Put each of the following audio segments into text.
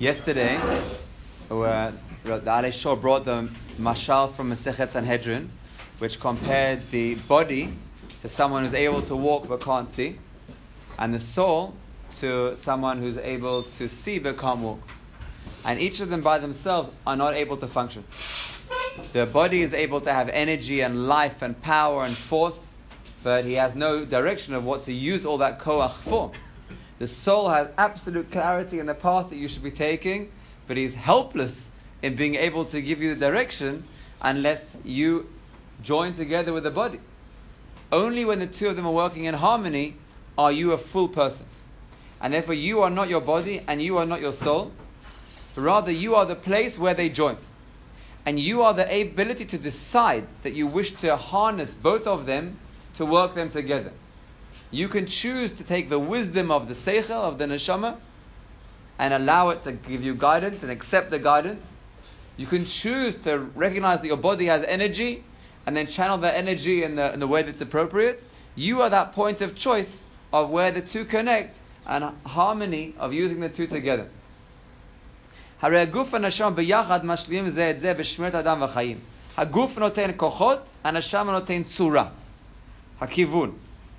Yesterday, the Alei Shor brought the mashal from Masechet Sanhedrin, which compared the body to someone who's able to walk but can't see, and the soul to someone who's able to see but can't walk. And each of them by themselves are not able to function. The body is able to have energy and life and power and force, but he has no direction of what to use all that koach for. The soul has absolute clarity in the path that you should be taking, but he's helpless in being able to give you the direction unless you join together with the body. Only when the two of them are working in harmony are you a full person. And therefore you are not your body and you are not your soul, but rather you are the place where they join. And you are the ability to decide that you wish to harness both of them to work them together. You can choose to take the wisdom of the seichel, of the neshama, and allow it to give you guidance and accept the guidance. You can choose to recognize that your body has energy and then channel that energy in the way that's appropriate. You are that point of choice of where the two connect and harmony of using the two together. Haguf noten kochot, הנשמה noten tzura. Hakivun.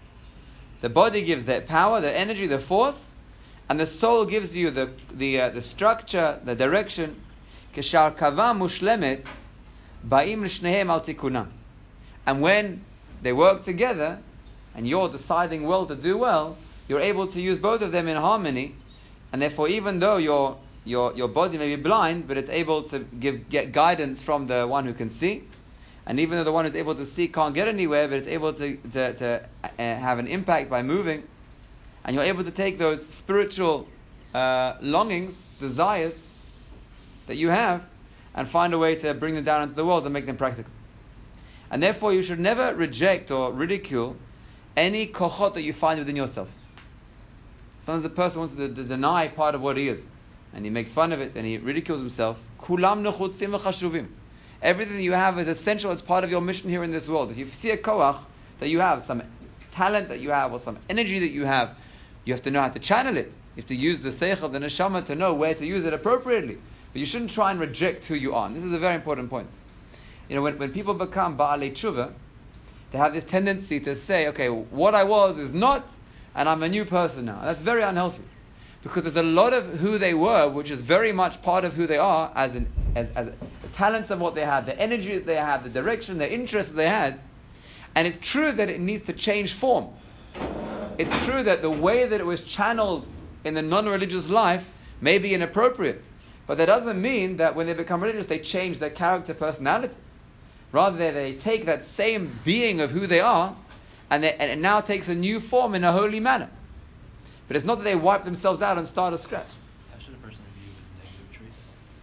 The body gives the power, the energy, the force, and the soul gives you the structure, the direction. K'sharkava mushlemet ba'im l'shnehem al tikunam. And when they work together, and you're deciding well to do well, you're able to use both of them in harmony, and therefore even though your body may be blind, but it's able to get guidance from the one who can see. And even though the one who's able to see can't get anywhere, but it's able to have an impact by moving, and you're able to take those spiritual longings, desires that you have, and find a way to bring them down into the world and make them practical. And therefore you should never reject or ridicule any kochot that you find within yourself. Sometimes the person wants to deny part of what he is, and he makes fun of it, and he ridicules himself. Kulam nechutzim v'chashuvim. Everything that you have is essential. It's part of your mission here in this world. If you see a koach that you have, some talent that you have, or some energy that you have, you have to know how to channel it. You have to use the seichel, the neshama, to know where to use it appropriately. But you shouldn't try and reject who you are. And this is a very important point. You know, when people become ba'alei tshuva, they have this tendency to say, okay, what I was is not, and I'm a new person now. And that's very unhealthy. Because there's a lot of who they were, which is very much part of who they are, as the talents of what they had, the energy that they had, the direction, the interest that they had. And it's true that it needs to change form. It's true that the way that it was channeled in the non-religious life may be inappropriate. But that doesn't mean that when they become religious, they change their character, personality. Rather, they take that same being of who they are, and it now takes a new form in a holy manner. But it's not that they wipe themselves out and start at scratch. How should a person view negative traits?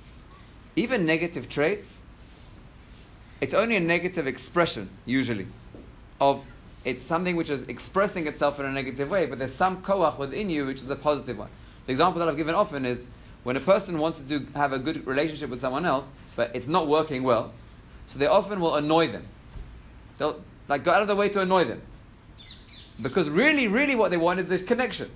Even negative traits, it's only a negative expression, usually, of it's something which is expressing itself in a negative way, but there's some koach within you which is a positive one. The example that I've given often is when a person wants to have a good relationship with someone else, but it's not working well, so they often will annoy them. They'll go out of their way to annoy them. Because really, really what they want is this connection.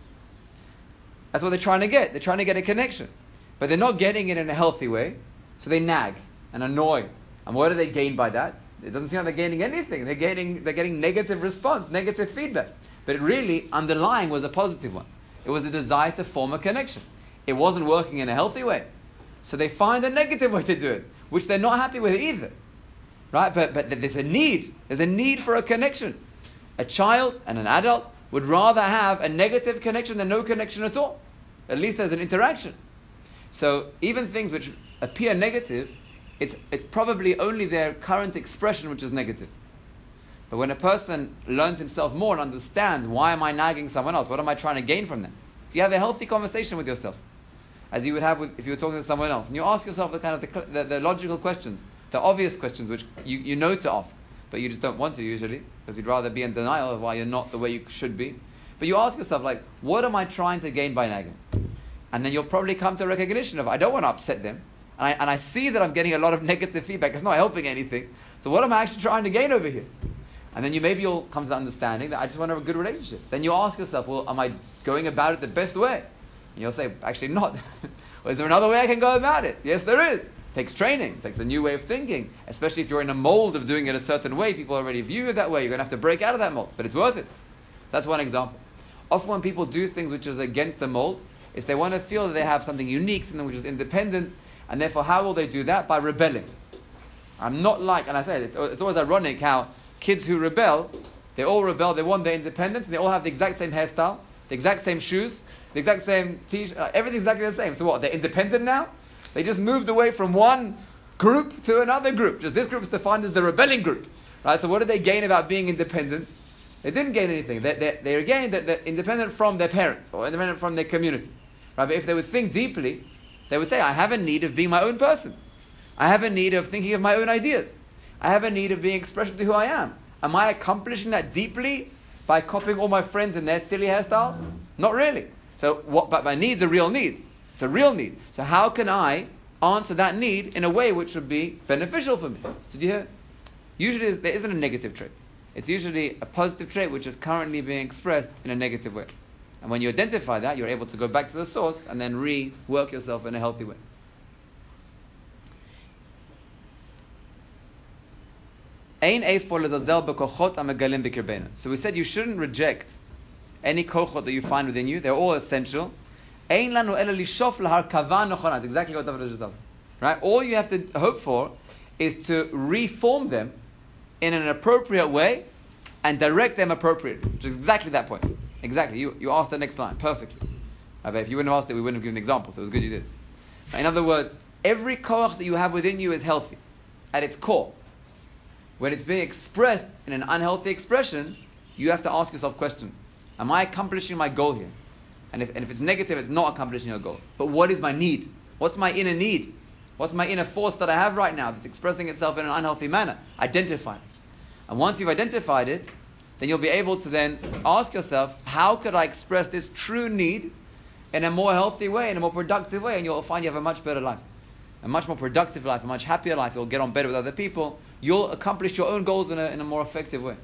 That's what they're trying to get. They're trying to get a connection. But they're not getting it in a healthy way. So they nag and annoy. And what do they gain by that? It doesn't seem like they're gaining anything. They're getting negative response, negative feedback. But it really, underlying, was a positive one. It was a desire to form a connection. It wasn't working in a healthy way. So they find a negative way to do it, which they're not happy with either. Right? But there's a need. There's a need for a connection. A child and an adult would rather have a negative connection than no connection at all. At least there's an interaction. So even things which appear negative, it's probably only their current expression which is negative. But when a person learns himself more and understands, why am I nagging someone else? What am I trying to gain from them? If you have a healthy conversation with yourself, as you would have if you were talking to someone else, and you ask yourself the logical questions, the obvious questions which you know to ask, but you just don't want to usually, because you'd rather be in denial of why you're not the way you should be. But you ask yourself, what am I trying to gain by nagging? And then you'll probably come to a recognition of, I don't want to upset them. And I see that I'm getting a lot of negative feedback. It's not helping anything. So what am I actually trying to gain over here? And then you'll come to the understanding that I just want to have a good relationship. Then you ask yourself, well, am I going about it the best way? And you'll say, actually not. Or is there another way I can go about it? Yes, there is. It takes training. It takes a new way of thinking. Especially if you're in a mold of doing it a certain way, people already view it that way. You're going to have to break out of that mold. But it's worth it. That's one example. Often when people do things which is against the mold, is they want to feel that they have something unique, something which is independent, and therefore how will they do that? By rebelling. I'm not like, and I said, it's always ironic how kids who rebel, they all rebel, they want their independence, and they all have the exact same hairstyle, the exact same shoes, the exact same t-shirt, everything's exactly the same. So what, they're independent now? They just moved away from one group to another group. Just this group is defined as the rebelling group. Right? So what did they gain about being independent? They didn't gain anything. They gained that they're independent from their parents, or independent from their community. Right? But if they would think deeply, they would say, I have a need of being my own person. I have a need of thinking of my own ideas. I have a need of being expression to who I am. Am I accomplishing that deeply by copying all my friends in their silly hairstyles? Not really. So but my need's a real need. It's a real need. So how can I answer that need in a way which would be beneficial for me? Did you hear? Usually there isn't a negative trait. It's usually a positive trait which is currently being expressed in a negative way. And when you identify that, you're able to go back to the source and then rework yourself in a healthy way. So we said you shouldn't reject any kochot that you find within you. They're all essential. That's exactly what David just does. Right? All you have to hope for is to reform them in an appropriate way and direct them appropriately. Which is exactly that point. Exactly. You asked the next line perfectly. But if you wouldn't have asked it, we wouldn't have given an example. So it was good you did. In other words, every koach that you have within you is healthy at its core. When it's being expressed in an unhealthy expression, you have to ask yourself questions. Am I accomplishing my goal here? And if it's negative, it's not accomplishing your goal. But what is my need? What's my inner need? What's my inner force that I have right now that's expressing itself in an unhealthy manner? Identify it. And once you've identified it, then you'll be able to then ask yourself, how could I express this true need in a more healthy way, in a more productive way? And you'll find you have a much better life. A much more productive life, a much happier life. You'll get on better with other people. You'll accomplish your own goals in a more effective way.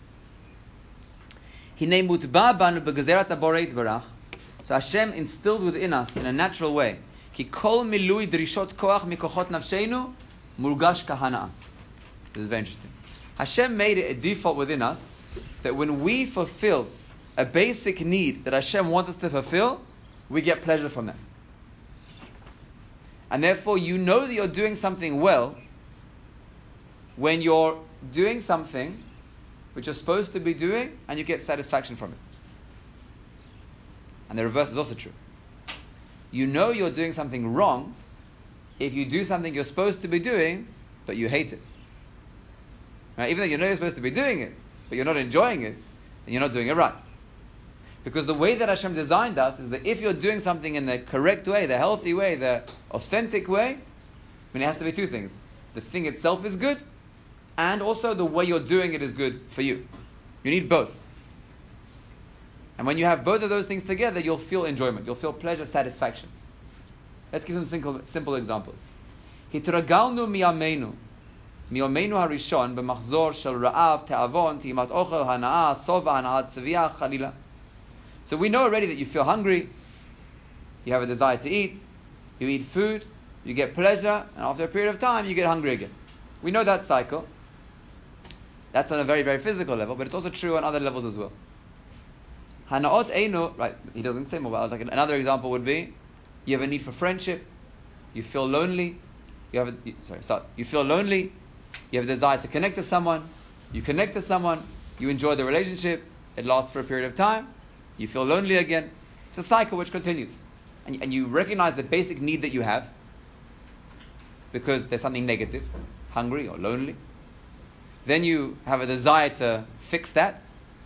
So Hashem instilled within us in a natural way. This is very interesting. Hashem made it a default within us that when we fulfill a basic need that Hashem wants us to fulfill, we get pleasure from that. And therefore you know that you're doing something well when you're doing something which you're supposed to be doing and you get satisfaction from it. And the reverse is also true. You know you're doing something wrong if you do something you're supposed to be doing but you hate it. Right? Even though you know you're supposed to be doing it but you're not enjoying it, and you're not doing it right. Because the way that Hashem designed us is that if you're doing something in the correct way, the healthy way, the authentic way, it has to be two things. The thing itself is good, and also the way you're doing it is good for you. You need both. And when you have both of those things together, you'll feel enjoyment. You'll feel pleasure, satisfaction. Let's give some simple examples. Hitragalnu miyameinu harishon b'machzor shel ra'av, te'avon, ti'imat ochel, hana'ah, sova, hana'at tziviyah, chalila. So we know already that you feel hungry, you have a desire to eat, you eat food, you get pleasure, and after a period of time, you get hungry again. We know that cycle. That's on a very, very physical level, but it's also true on other levels as well. Hana'ot einu, right, he doesn't say more, but like another example would be, you have a need for friendship, you feel lonely, you feel lonely, you have a desire to connect to someone, you connect to someone, you enjoy the relationship, it lasts for a period of time, you feel lonely again. It's a cycle which continues. And you recognize the basic need that you have, because there's something negative, hungry or lonely. Then you have a desire to fix that,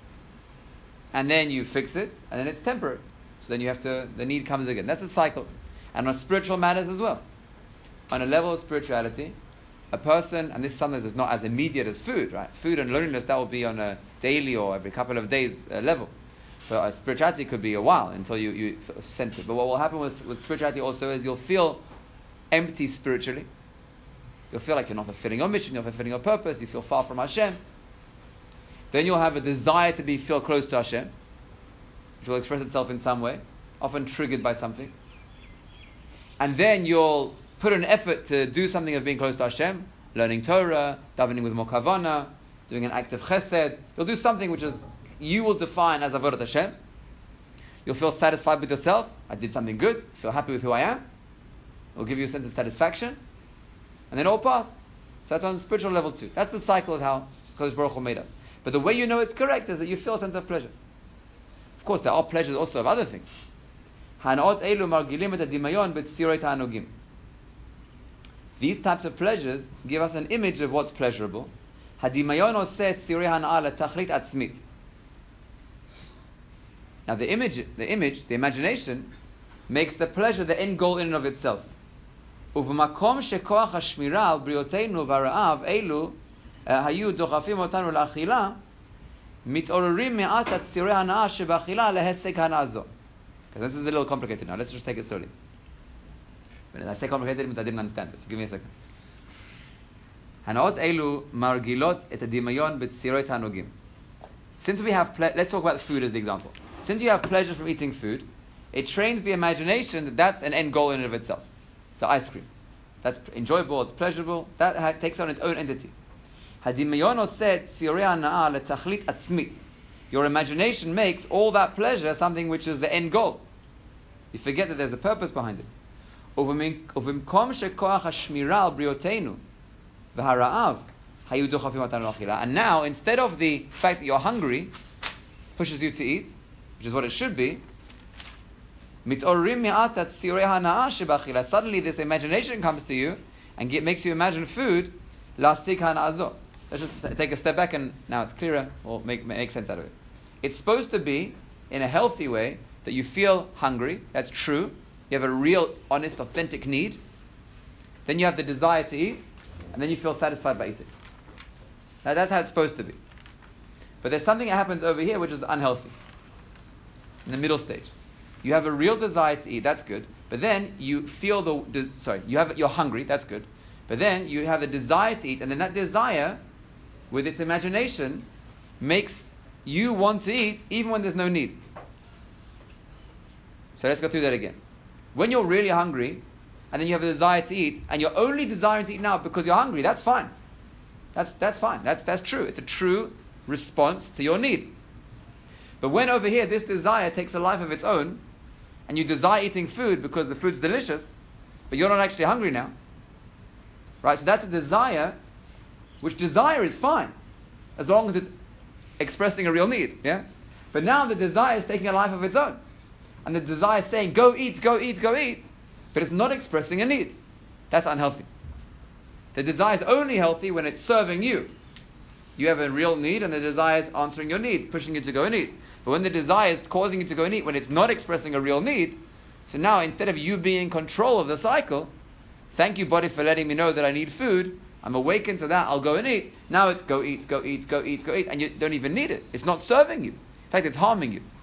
and then you fix it, and then it's temporary. So then the need comes again. That's the cycle. And on spiritual matters as well. On a level of spirituality, a person, and this sometimes is not as immediate as food, right? Food and loneliness, that will be on a daily or every couple of days level. But spirituality could be a while until you sense it. But what will happen with spirituality also is you'll feel empty spiritually. You'll feel like you're not fulfilling your mission, you're not fulfilling your purpose, you feel far from Hashem. Then you'll have a desire to feel close to Hashem, which will express itself in some way, often triggered by something. and then you'll put an effort to do something of being close to Hashem, learning Torah, davening with more kavanah, doing an act of chesed. You'll do something which is you will define as avodat Hashem. You'll feel satisfied with yourself. I did something good. Feel happy with who I am. It will give you a sense of satisfaction, and then it will pass. So that's on the spiritual level too. That's the cycle of how Kodesh Baruch Hu made us. But the way you know it's correct is that you feel a sense of pleasure. Of course, there are pleasures also of other things. These types of pleasures give us an image of what's pleasurable. Now the imagination, makes the pleasure the end goal in and of itself. ובמקום שכוח השמירה על בריאותנו והרעב אלו היו דוחפים אותנו לאכילה, מתעוררים מעט ציורי הנאה שבאכילה להישג הנאה זו. Because this is a little complicated now. Let's just take it slowly. When I say complicated, it means I didn't understand it. So give me a second. הנאות אלו מרגילות את הדמיון בציורי תענוגים. Since we have let's talk about food as the example. Since you have pleasure from eating food, it trains the imagination that that's an end goal in and of itself. The ice cream. That's enjoyable, it's pleasurable. That takes on its own entity. Your imagination makes all that pleasure something which is the end goal. You forget that there's a purpose behind it. And now, instead of the fact that you're hungry pushes you to eat, which is what it should be, suddenly this imagination comes to you and makes you imagine food. Let's just take a step back, and now it's clearer, or make sense out of it. It's supposed to be, in a healthy way, that you feel hungry. That's true. You have a real, honest, authentic need. Then you have the desire to eat, and then you feel satisfied by eating. Now that's how it's supposed to be. But there's something that happens over here which is unhealthy. In the middle stage. You have a real desire to eat, that's good. But then you feel you're hungry, that's good. But then you have the desire to eat, and then that desire, with its imagination, makes you want to eat even when there's no need. So let's go through that again. When you're really hungry, and then you have a desire to eat, and you're only desiring to eat now because you're hungry, that's fine. That's fine. That's true. It's a true response to your need. But when over here this desire takes a life of its own, and you desire eating food because the food's delicious, but you're not actually hungry now, right? So that's a desire, which desire is fine, as long as it's expressing a real need, yeah? But now the desire is taking a life of its own, and the desire is saying, go eat, go eat, go eat, but it's not expressing a need. That's unhealthy. The desire is only healthy when it's serving you. You have a real need, and the desire is answering your need, pushing you to go and eat. But when the desire is causing you to go and eat, when it's not expressing a real need, so now instead of you being in control of the cycle, thank you, body, for letting me know that I need food, I'm awakened to that, I'll go and eat. Now it's go eat, go eat, go eat, go eat, and you don't even need it. It's not serving you. In fact, it's harming you.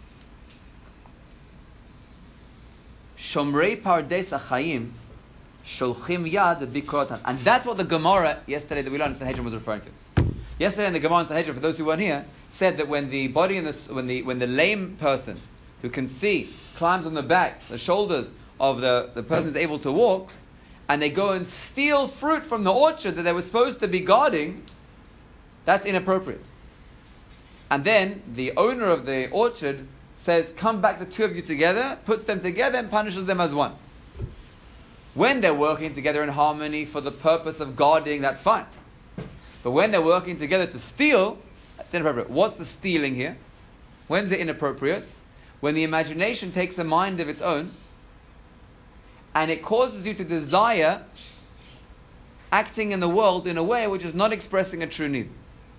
Shomrei pardes achayim sholchim yad bikrotan. And that's what the Gemara yesterday that we learned in Sanhedrin was referring to. Yesterday in the Gemara in Sanhedrin, for those who weren't here, said that when the body and when the lame person who can see climbs on the back, the shoulders of the person who's able to walk, and they go and steal fruit from the orchard that they were supposed to be guarding, that's inappropriate. And then the owner of the orchard says, come back the two of you together, puts them together and punishes them as one. When they're working together in harmony for the purpose of guarding, that's fine. But when they're working together to steal, that's inappropriate. What's the stealing here? When's it inappropriate? When the imagination takes a mind of its own, and it causes you to desire acting in the world in a way which is not expressing a true need.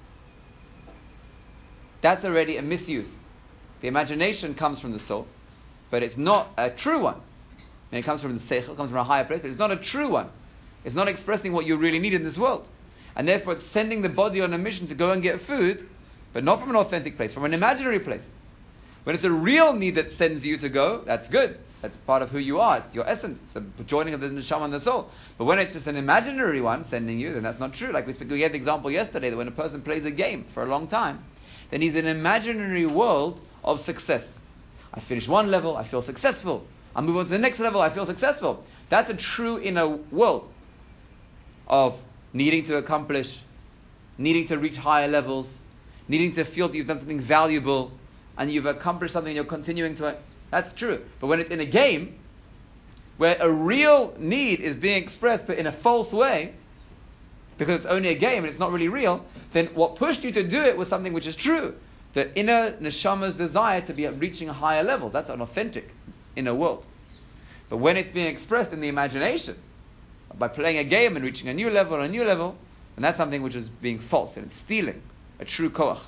That's already a misuse. The imagination comes from the soul, but it's not a true one. And it comes from the seichel, it comes from a higher place, but it's not a true one. It's not expressing what you really need in this world. And therefore it's sending the body on a mission to go and get food, but not from an authentic place, from an imaginary place. When it's a real need that sends you to go, that's good. That's part of who you are. It's your essence. It's the joining of the neshama and the soul. But when it's just an imaginary one sending you, then that's not true. Like we had the example yesterday that when a person plays a game for a long time, then he's in an imaginary world of success. I finish one level, I feel successful. I move on to the next level, I feel successful. That's a true inner world of needing to accomplish, needing to reach higher levels, needing to feel that you've done something valuable and you've accomplished something and you're continuing to. That's true. But when it's in a game, where a real need is being expressed but in a false way, because it's only a game and it's not really real, then what pushed you to do it was something which is true. The inner neshama's desire to be reaching higher levels. That's an authentic inner world. But when it's being expressed in the imagination, by playing a game and reaching a new level, then that's something which is being false and it's stealing a true koach.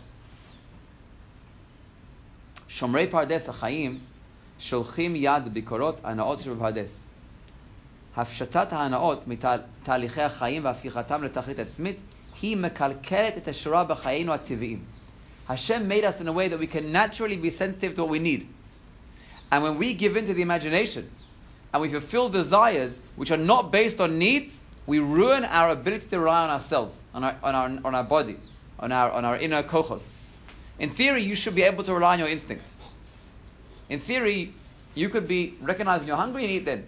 Shomrei pardes hachayim שולחים יד בביקורות הנאות שבפרדס. הפשטת ההנאות מתהליכי החיים והפיכתם לתכלית עצמית היא מקלקלת את השורה בחיינו הטבעיים. Hashem made us in a way that we can naturally be sensitive to what we need. And when we give in to the imagination and we fulfill desires which are not based on needs, we ruin our ability to rely on ourselves, on our body, on our inner kochos. In theory, you should be able to rely on your instinct. In theory, you could be recognized when you're hungry and eat then.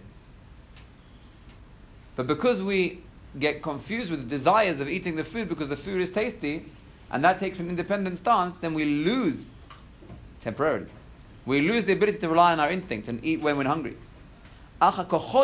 But because we get confused with the desires of eating the food because the food is tasty, and that takes an independent stance, then we lose, temporarily, we lose the ability to rely on our instinct and eat when we're hungry. But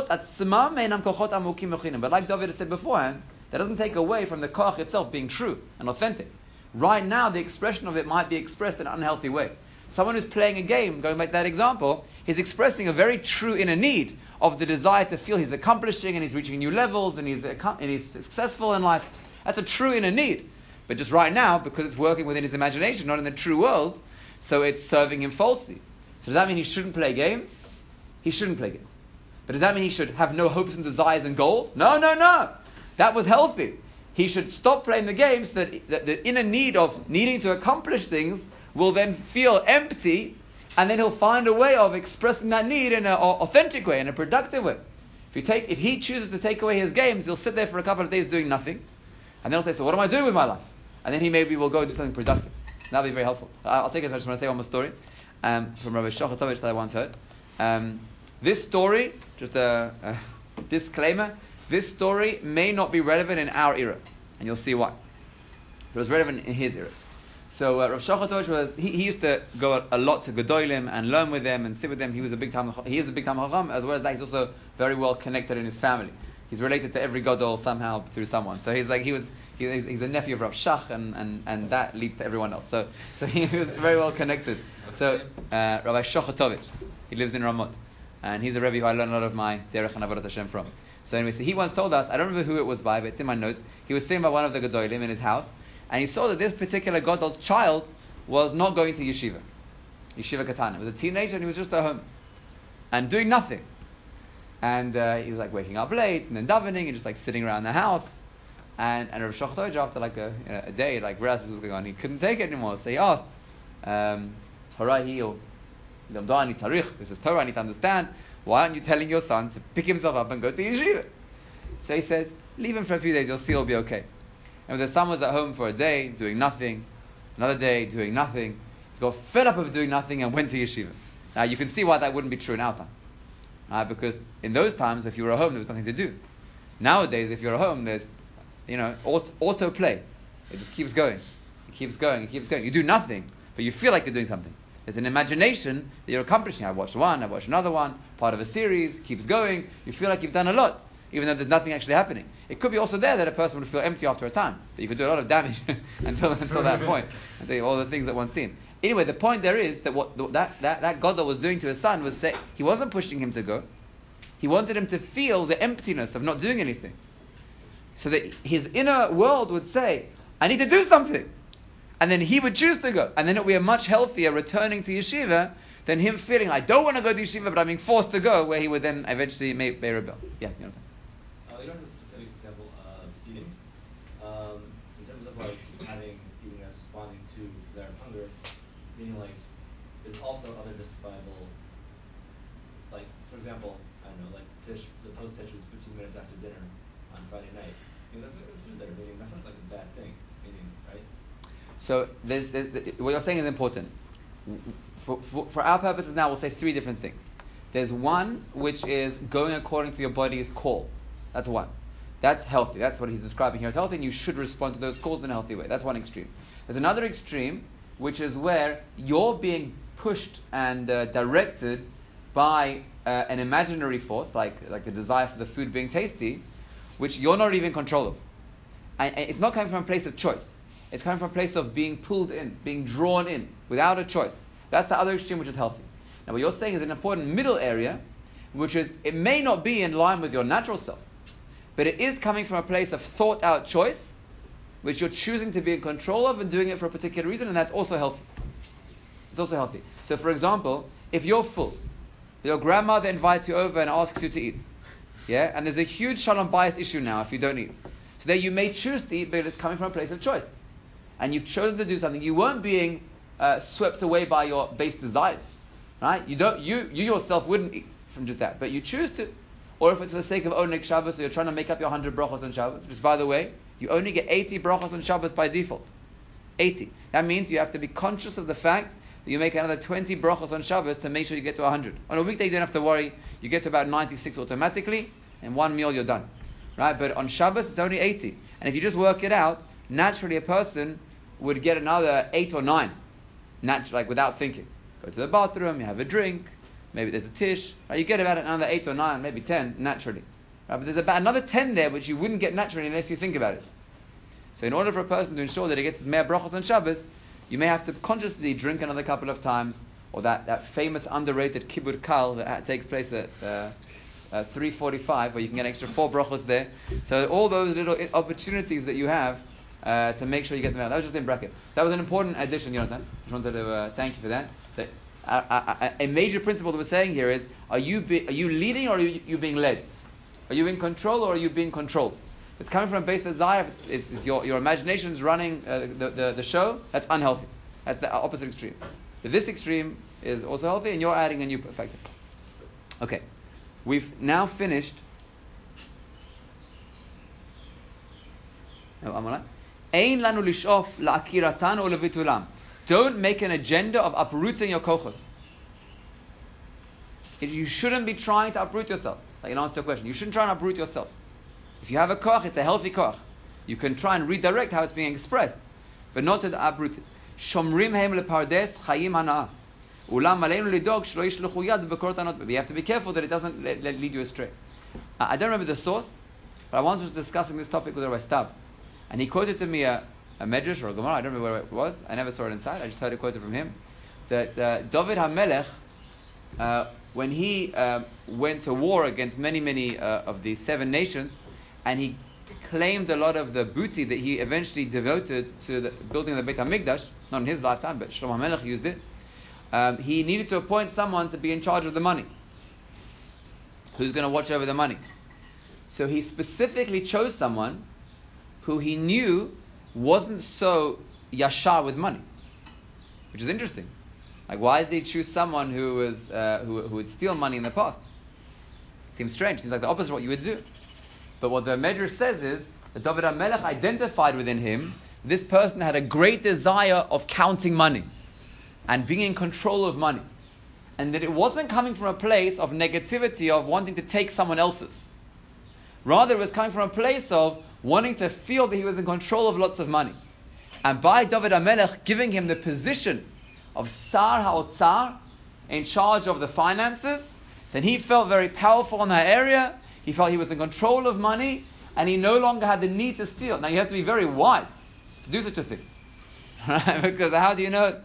like David said beforehand, that doesn't take away from the koach itself being true and authentic. Right now, the expression of it might be expressed in an unhealthy way. Someone who's playing a game, going back to that example, he's expressing a very true inner need of the desire to feel he's accomplishing and he's reaching new levels and he's successful in life. That's a true inner need. But just right now, because it's working within his imagination, not in the true world, so it's serving him falsely. So does that mean he shouldn't play games? He shouldn't play games. But does that mean he should have no hopes and desires and goals? No. That was healthy. He should stop playing the games so that the inner need of needing to accomplish things will then feel empty, and then he'll find a way of expressing that need in an authentic way, in a productive way. If he chooses to take away his games, he'll sit there for a couple of days doing nothing, and then he'll say, so what am I doing with my life? And then he maybe will go and do something productive. That'll be very helpful. I'll take it. I just want to say one more story from Rabbi Shochatovich that I once heard. This story, just a disclaimer, this story may not be relevant in our era, and you'll see why. It was relevant in his era. So Rav Shochatovich he used to go a lot to Gedolim and learn with them and sit with them. He is a big time Chacham. As well as that, he's also very well connected in his family. He's related to every Gadol somehow through someone. So he's a nephew of Rav Shach, and that leads to everyone else. So he was very well connected. So Rabbi Shochatovich, he lives in Ramot, and he's a Rebbe who I learned a lot of my Derech and Avodat Hashem from. So anyway, so he once told us, I don't remember who it was by, but it's in my notes. He was sitting by one of the Gedolim in his house, and he saw that this particular Gadol's child was not going to yeshiva Katana. He was a teenager and he was just at home and doing nothing. And he was like waking up late and then davening and just like sitting around the house. And Rav Shochatovich, after like a day, like realized this was going on, he couldn't take it anymore. So he asked, Torah or this is Torah, I need to understand. Why aren't you telling your son to pick himself up and go to yeshiva? So he says, leave him for a few days, you'll see he'll be okay. And when the son was at home for a day, doing nothing, another day, doing nothing, he got fed up of doing nothing and went to yeshiva. Now you can see why that wouldn't be true in our time. Because in those times, if you were at home, there was nothing to do. Nowadays, if you're at home, there's, auto play. It just keeps going. It keeps going. You do nothing, but you feel like you're doing something. There's an imagination that you're accomplishing. I watched one, I watched another one, part of a series, keeps going. You feel like you've done a lot, even though there's nothing actually happening. It could be also there that a person would feel empty after a time, but you could do a lot of damage until that point, and all the things that one's seen. Anyway, the point there is that what that Gadol was doing to his son was say he wasn't pushing him to go. He wanted him to feel the emptiness of not doing anything, so that his inner world would say, "I need to do something," and then he would choose to go, and then it would be a much healthier returning to yeshiva than him feeling, "I don't want to go to yeshiva, but I'm being forced to go," where he would then eventually may rebel. Yeah, you know. You don't have a specific example of eating. In terms of like having eating as responding to desire of hunger, meaning like there's also other justifiable, like for example, I don't know, like the post tish was 15 minutes after dinner on Friday night. There's food there, meaning that's not like a bad thing, meaning, right? So what you're saying is important. For our purposes now, we'll say three different things. There's one which is going according to your body's call. That's one. That's healthy. That's what he's describing here as healthy, and you should respond to those calls in a healthy way. That's one extreme. There's another extreme, which is where you're being pushed and directed by an imaginary force, like the desire for the food being tasty, which you're not even in control of. And it's not coming from a place of choice. It's coming from a place of being pulled in, being drawn in, without a choice. That's the other extreme, which is healthy. Now, what you're saying is an important middle area, which is, it may not be in line with your natural self, but it is coming from a place of thought out choice, which you're choosing to be in control of and doing it for a particular reason, and that's also healthy. It's also healthy. So, for example, if you're full, your grandmother invites you over and asks you to eat, yeah, and there's a huge shalom bias issue now if you don't eat. So there you may choose to eat, but it's coming from a place of choice, and you've chosen to do something. You weren't being swept away by your base desires, right? You yourself wouldn't eat from just that, but you choose to. Or if it's for the sake of Oneg Shabbos, so you're trying to make up your 100 brachos on Shabbos, which, by the way, you only get 80 brachos on Shabbos by default. 80. That means you have to be conscious of the fact that you make another 20 brachos on Shabbos to make sure you get to 100. On a weekday, you don't have to worry. You get to about 96 automatically. In one meal, you're done. Right? But on Shabbos, it's only 80. And if you just work it out, naturally a person would get another 8 or 9. Like without thinking. Go to the bathroom, you have a drink, maybe there's a tish. Right? You get about another 8 or 9, maybe 10, naturally. Right? But there's about another 10 there which you wouldn't get naturally unless you think about it. So in order for a person to ensure that he gets his mea brachos on Shabbos, you may have to consciously drink another couple of times, or that famous underrated kibbud kal that takes place at 3:45, where you can get an extra 4 brachos there. So all those little opportunities that you have to make sure you get them out. That was just in bracket. So that was an important addition, Jonathan. Just wanted to thank you for that. A major principle that we're saying here is: are you leading or are you being led? Are you in control or are you being controlled? It's coming from a base desire. It's your imagination is running the show. That's unhealthy. That's the opposite extreme. But this extreme is also healthy, and you're adding a new perspective. Okay, we've now finished. Ein lanu lishof la'akiratan or levitulam. Don't make an agenda of uprooting your kochos. You shouldn't be trying to uproot yourself. Like in answer to a question, you shouldn't try and uproot yourself. If you have a koch, it's a healthy koch. You can try and redirect how it's being expressed, but not to uproot it. Shomrim heim lepardes chayim hana'ah. Ulam aleinu lidog shlo yishluchu yad b'korot hanot. But you have to be careful that it doesn't lead you astray. I don't remember the source, but I once was discussing this topic with Rabbi Stav, and he quoted to me a medrash or a gemara. I don't remember where it was. I never saw it inside. I just heard it quoted from him that David HaMelech, when he went to war against many of the 7 nations, and he claimed a lot of the booty that he eventually devoted to the building of the Beit HaMikdash, not in his lifetime, but Shlomo HaMelech used it. He needed to appoint someone to be in charge of the money. Who's going to watch over the money? So he specifically chose someone who he knew wasn't so yashar with money, which is interesting. Like, why did they choose someone who was who would steal money in the past? Seems strange. Seems like the opposite of what you would do. But what the Medrash says is that David HaMelech identified within him this person had a great desire of counting money and being in control of money, and that it wasn't coming from a place of negativity of wanting to take someone else's. Rather, it was coming from a place of wanting to feel that he was in control of lots of money. And by David HaMelech giving him the position of Sar HaOtzar, in charge of the finances, then he felt very powerful in that area. He felt he was in control of money, and he no longer had the need to steal. Now you have to be very wise to do such a thing, right? Because how do you know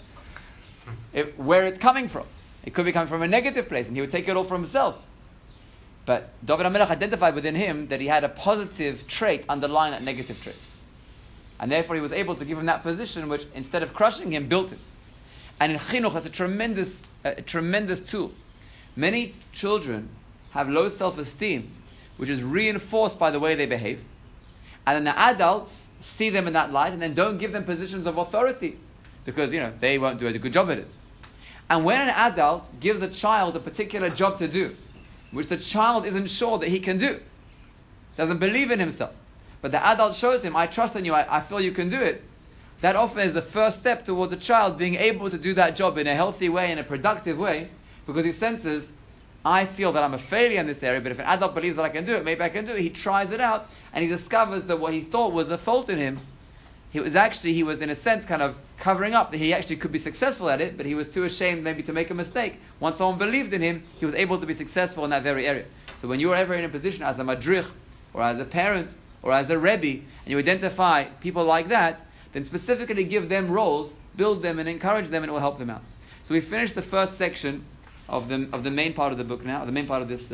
where it's coming from? It could be coming from a negative place, and he would take it all for himself. But David HaMelech identified within him that he had a positive trait underlying that negative trait, and therefore he was able to give him that position, which instead of crushing him, built him. And in chinuch, that's a tremendous tool. Many children have low self-esteem, which is reinforced by the way they behave, and then the adults see them in that light and then don't give them positions of authority because they won't do a good job at it. And when an adult gives a child a particular job to do, which the child isn't sure that he can do, doesn't believe in himself, but the adult shows him, I trust in you, I feel you can do it, that often is the first step towards a child being able to do that job in a healthy way, in a productive way, because he senses I feel that I'm a failure in this area, but if an adult believes that I can do it, maybe I can do it. He tries it out, and he discovers that what he thought was a fault in him, he was in a sense kind of covering up that he actually could be successful at it, but he was too ashamed maybe to make a mistake. Once someone believed in him, he was able to be successful in that very area. So when you are ever in a position as a madrich, or as a parent, or as a rebbe, and you identify people like that, then specifically give them roles, build them and encourage them, and it will help them out. So we finished the first section of the main part of the book now, the main part of this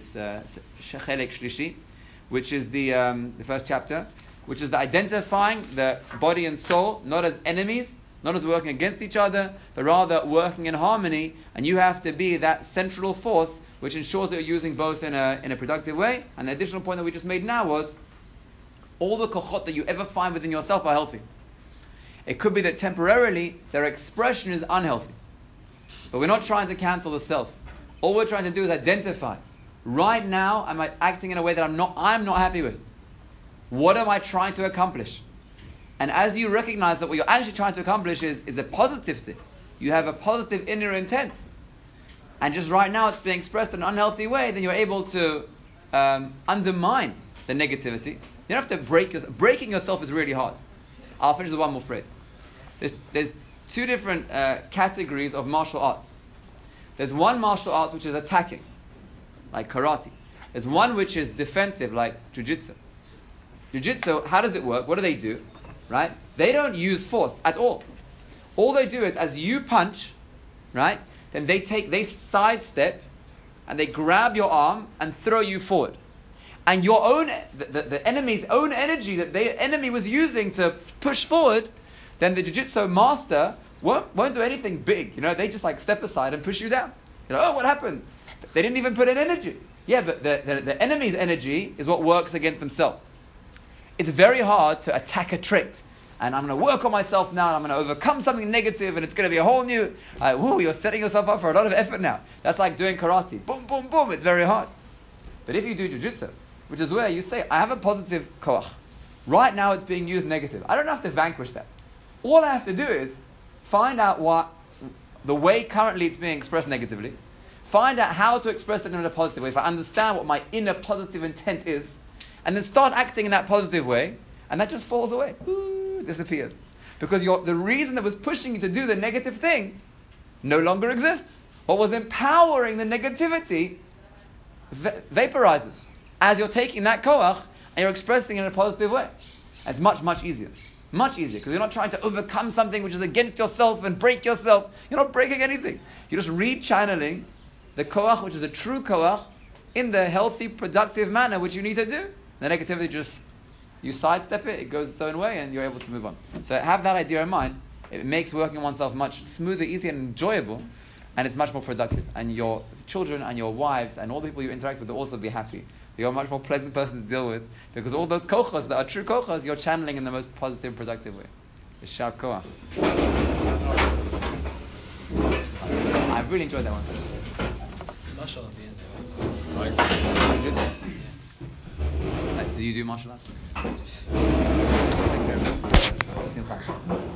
Chelek Shlishi, which is the first chapter, which is the identifying the body and soul not as enemies, not as working against each other, but rather working in harmony. And you have to be that central force which ensures that you're using both in a productive way. And the additional point that we just made now was all the kochot that you ever find within yourself are healthy. It could be that temporarily their expression is unhealthy. But we're not trying to cancel the self. All we're trying to do is identify. Right now, am I acting in a way that I'm not happy with? What am I trying to accomplish? And as you recognize that what you're actually trying to accomplish is a positive thing, you have a positive inner intent, and just right now it's being expressed in an unhealthy way, then you're able to undermine the negativity. You don't have to break yourself. Breaking yourself is really hard. I'll finish with one more phrase. There's two different categories of martial arts. There's one martial art which is attacking, like karate. There's one which is defensive, like jiu-jitsu. Jiu-jitsu, how does it work? What do? Right? They don't use force at all. All they do is, as you punch, right, then they sidestep and they grab your arm and throw you forward. And your own, the enemy's own energy that the enemy was using to push forward, then the jiu-jitsu master won't do anything big. They just like step aside and push you down. Oh, what happened? They didn't even put in energy. Yeah, but the enemy's energy is what works against themselves. It's very hard to attack a trait. And I'm going to work on myself now, and I'm going to overcome something negative, and it's going to be a whole new... you're setting yourself up for a lot of effort now. That's like doing karate. Boom, boom, boom. It's very hard. But if you do jiu-jitsu, which is where you say, I have a positive koach. Right now it's being used negative. I don't have to vanquish that. All I have to do is find out what the way currently it's being expressed negatively, find out how to express it in a positive way, if I understand what my inner positive intent is, and then start acting in that positive way, and that just falls away. Ooh, disappears. Because the reason that was pushing you to do the negative thing no longer exists. What was empowering the negativity vaporizes as you're taking that koach and you're expressing it in a positive way. And it's much, much easier. Much easier, because you're not trying to overcome something which is against yourself and break yourself. You're not breaking anything. You're just re-channeling the koach, which is a true koach, in the healthy, productive manner which you need to do. The negativity you sidestep it, it goes its own way, and you're able to move on. So have that idea in mind. It makes working on oneself much smoother, easier, and enjoyable, and it's much more productive. And your children and your wives and all the people you interact with will also be happy. You're a much more pleasant person to deal with, because all those kochos that are true kochos, you're channeling in the most positive, productive way. Yeshar koach. I really enjoyed that one. Martial at the end. Do you do martial arts? Thank you very much.